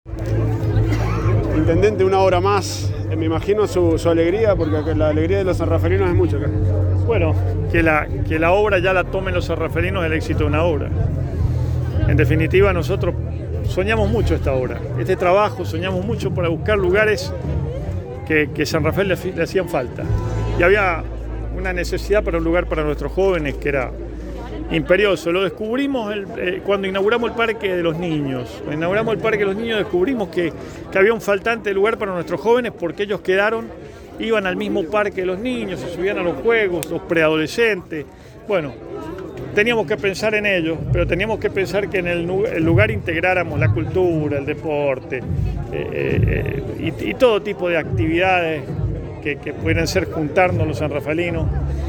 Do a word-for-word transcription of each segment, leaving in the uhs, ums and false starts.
Intendente, una obra más, eh, me imagino su, su alegría, porque la alegría de los sanrafalinos es mucho acá. Bueno, que la, que la obra ya la tomen los sanrafalinos es el éxito de una obra. En definitiva, nosotros soñamos mucho esta obra, este trabajo, soñamos mucho para buscar lugares que, que San Rafael le, le hacían falta. Y había una necesidad para un lugar para nuestros jóvenes que era imperioso. Lo descubrimos el, eh, cuando inauguramos el Parque de los Niños. Cuando inauguramos el Parque de los Niños descubrimos que, que había un faltante de lugar para nuestros jóvenes porque ellos quedaron, iban al mismo Parque de los Niños, se subían a los juegos, los preadolescentes. Bueno, teníamos que pensar en ellos, pero teníamos que pensar que en el, el lugar integráramos la cultura, el deporte eh, eh, y, y todo tipo de actividades que, que pueden ser juntarnos los sanrafalinos.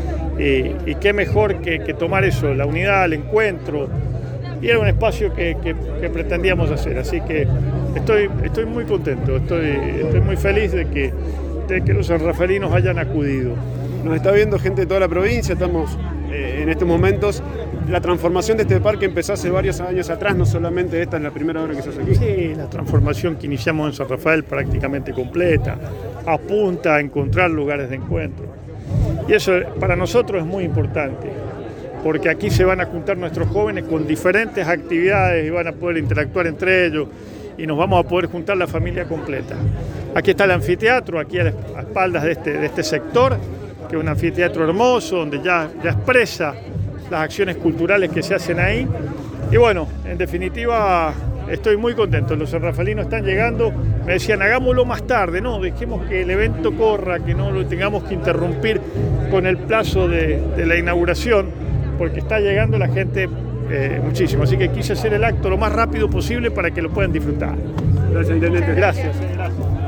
Y, y qué mejor que, que tomar eso, la unidad, el encuentro, y era un espacio que, que, que pretendíamos hacer, así que estoy, estoy muy contento, estoy, estoy muy feliz de que, de que los sanrafalinos hayan acudido. Nos está viendo gente de toda la provincia, estamos eh, en estos momentos. La transformación de este parque empezó hace varios años atrás, no solamente esta es la primera obra que se hace aquí. Sí, la transformación que iniciamos en San Rafael prácticamente completa, apunta a encontrar lugares de encuentro. Y eso para nosotros es muy importante, porque aquí se van a juntar nuestros jóvenes con diferentes actividades y van a poder interactuar entre ellos y nos vamos a poder juntar la familia completa. Aquí está el anfiteatro, aquí a las espaldas de este, de este sector, que es un anfiteatro hermoso, donde ya, ya expresa las acciones culturales que se hacen ahí. Y bueno, en definitiva, estoy muy contento. Los sanrafalinos están llegando. Me decían, hagámoslo más tarde. No, dejemos que el evento corra, que no lo tengamos que interrumpir con el plazo de, de la inauguración, porque está llegando la gente eh, muchísimo. Así que quise hacer el acto lo más rápido posible para que lo puedan disfrutar. Gracias, intendente. Gracias. Gracias.